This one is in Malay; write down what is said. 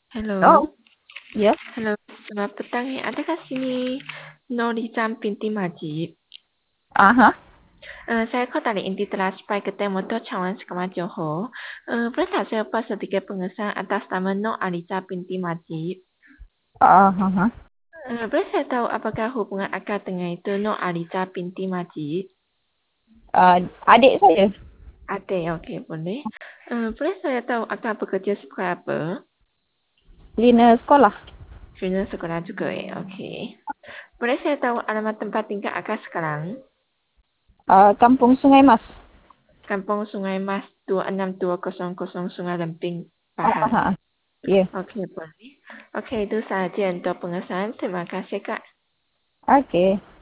Oh, Halo, ya. halo, selamat petang ya. Adakah sini Norizam binti Majid? Aha. Saya kota dari inti telah supaya ketemu Motor Cawan Sekama Johor. Boleh tak saya pas sedikit pengesahan atas nama Nur Aliza binti Majid? Aha. Boleh saya tahu apakah hubungan akak dengan itu Nur Aliza binti Majid? Adik saya. Ada, okey boleh. Boleh saya tahu akak bekerja sebagai apa? Lina sekolah. Junior sekolah juga ya, okey. Boleh saya tahu alamat tempat tinggal akak sekarang? Kampung Sungai Mas. Kampung Sungai Mas 26200 Sungai Lemping, Pahang. Aha. Ya. Okey, boleh. Okey, itu sahaja untuk pengesahan. Terima kasih, Kak. Okey.